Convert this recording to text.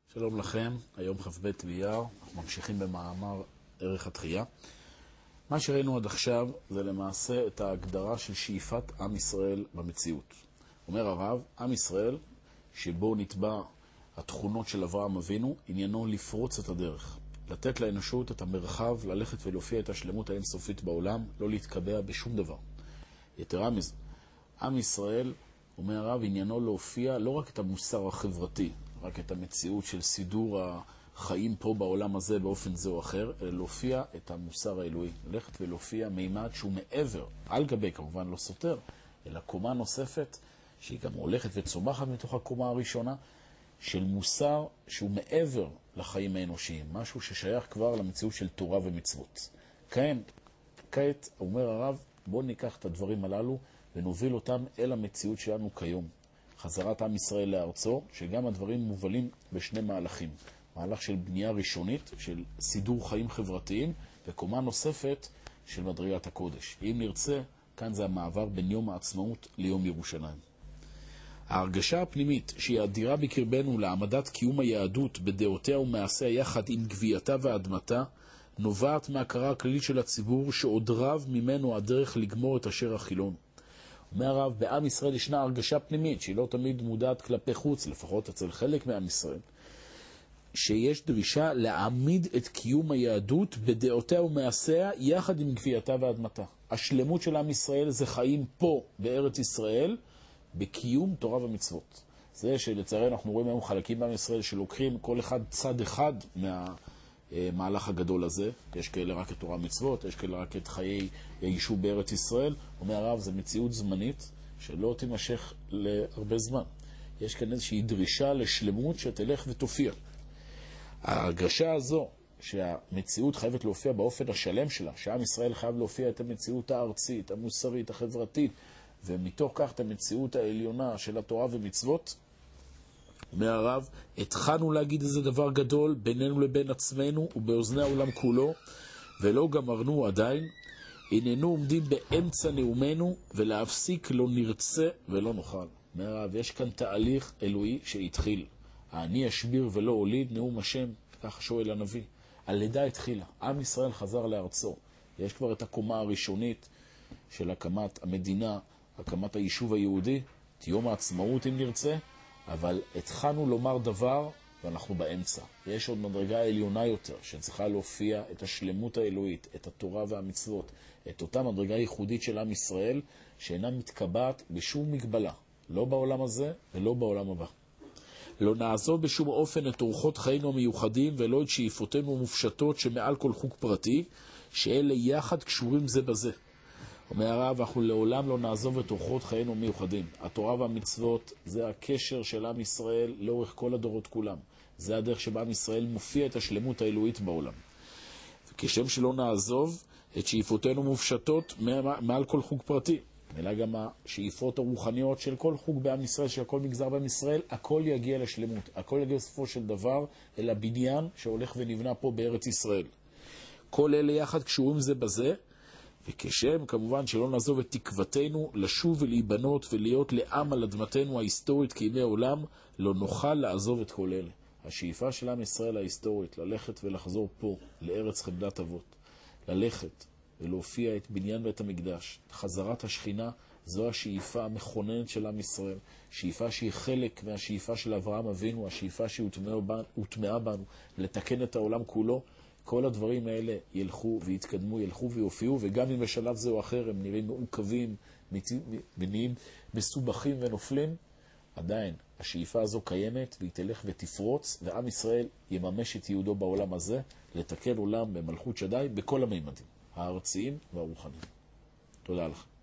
שלום לכם, היום כ"ב באייר, אנחנו ממשיכים במאמר ערך התחייה. מה שראינו עד עכשיו זה למעשה את ההגדרה של שאיפת עם ישראל במציאות. אומר הרב, עם ישראל שבו נטבע התכונות של אברהם אבינו, עניינו לפרוץ את הדרך, לתת לאנושות את המרחב, ללכת ולהופיע את השלמות האינסופית בעולם, לא להתקבע בשום דבר. יתרה מזו, עם ישראל, אומר הרב, עניינו להופיע לא רק את המוסר החברתי, רק את המציאות של סידור החיים פה בעולם הזה באופן זה או אחר, אלא להופיע את המוסר האלוהי, ללכת ולהופיע מימד שהוא מעבר, על גבי כמובן לא סותר, אלא קומה נוספת, שהיא גם הולכת וצומחת מתוך הקומה הראשונה, של מוסר שהוא מעבר לחיים האנושיים, משהו ששייך כבר למציאות של תורה ומצוות. כעת, אומר הרב, בואו ניקח את הדברים הללו ונוביל אותם אל המציאות שלנו כיום. חזרת עם ישראל לארצו, שגם הדברים מובלים בשני מהלכים. מהלך של בנייה ראשונית, של סידור חיים חברתיים, וקומה נוספת של מדרגת הקודש. אם נרצה, כאן זה המעבר בין יום העצמאות ליום ירושלים. ההרגשה הפנימית שהיא אדירה בקרבנו לעמדת קיום היהדות בדעותיה ומעשיה יחד עם גבייתה ואדמתה, נובעת מהכרה הכללית של הציבור שעוד רב ממנו הדרך לגמור את אשר החילון. אומר הרב, בעם ישראל ישנה הרגשה פנימית, שהיא לא תמיד מודעת כלפי חוץ, לפחות אצל חלק מעם ישראל, שיש דרישה להעמיד את קיום היהדות בדעותיה ומעשיה יחד עם גבייתה ואדמתה. השלמות של עם ישראל זה חיים פה בארץ ישראל, בקיום תורה ומצוות. זה שלצערנו אנחנו רואים היום חלקים בעם ישראל שלוקחים כל אחד צד אחד מהמהלך הגדול הזה. יש כאלה רק את תורה ומצוות, יש כאלה רק את חיי יישוב בארץ ישראל. אומר הרב, זה מציאות זמנית שלא תימשך להרבה זמן. יש כאן איזושהי דרישה לשלמות שתלך ותופיע. ההרגשה הזו שהמציאות חייבת להופיע באופן השלם שלה, שעם ישראל חייב להופיע את המציאות הארצית, המוסרית, החברתית, ומתוך כך את המציאות העליונה של התורה ומצוות, אומר הרב, התחלנו להגיד איזה דבר גדול בינינו לבין עצמנו ובאוזני העולם כולו, ולא גמרנו עדיין. הננו עומדים באמצע נאומנו, ולהפסיק לא נרצה ולא נוכל. אומר הרב, יש כאן תהליך אלוהי שהתחיל. אני אשביר ולא הוליד, נאום השם, כך שואל הנביא. הלידה התחילה, עם ישראל חזר לארצו. יש כבר את הקומה הראשונית של הקמת המדינה, הקמת היישוב היהודי, את יום העצמאות אם נרצה, אבל התחלנו לומר דבר ואנחנו באמצע. יש עוד מדרגה עליונה יותר שצריכה להופיע את השלמות האלוהית, את התורה והמצוות, את אותה מדרגה ייחודית של עם ישראל שאינה מתקבעת בשום מגבלה, לא בעולם הזה ולא בעולם הבא. לא נעזוב בשום אופן את אורחות חיינו המיוחדים ולא את שאיפותינו המופשטות שמעל כל חוק פרטי, שאלה יחד קשורים זה בזה. אומר הרב, אנחנו לעולם לא נעזוב את אורחות חיינו מיוחדים. התורה והמצוות זה הקשר של עם ישראל לאורך כל הדורות כולם. זה הדרך שבה עם ישראל מופיע את השלמות האלוהית בעולם. וכשם שלא נעזוב את שאיפותינו מופשטות מעל כל חוג פרטי, אלא גם השאיפות הרוחניות של כל חוג בעם ישראל, של כל מגזר בעם ישראל, הכל יגיע לשלמות. הכל יגיע לסופו של דבר אל הבניין שהולך ונבנה פה בארץ ישראל. כל אלה יחד קשורים זה בזה, וכשם כמובן שלא נעזוב את תקוותנו לשוב ולהיבנות ולהיות לעם על אדמתנו ההיסטורית כימי העולם, לא נוכל לעזוב את כל אלה. השאיפה של עם ישראל ההיסטורית, ללכת ולחזור פה לארץ חמדת אבות, ללכת ולהופיע את בניין בית המקדש, חזרת השכינה, זו השאיפה המכוננת של עם ישראל, שאיפה שהיא חלק מהשאיפה של אברהם אבינו, השאיפה שהיא הוטמעה בנו, לתקן את העולם כולו. כל הדברים האלה ילכו ויתקדמו, ילכו ויופיעו, וגם אם בשלב זה או אחר הם נראים מעוכבים, נראים מסובכים ונופלים, עדיין השאיפה הזו קיימת והיא תלך ותפרוץ, ועם ישראל יממש את יהודו בעולם הזה, לתקן עולם במלכות שדי בכל הממדים, הארציים והרוחניים. תודה לך.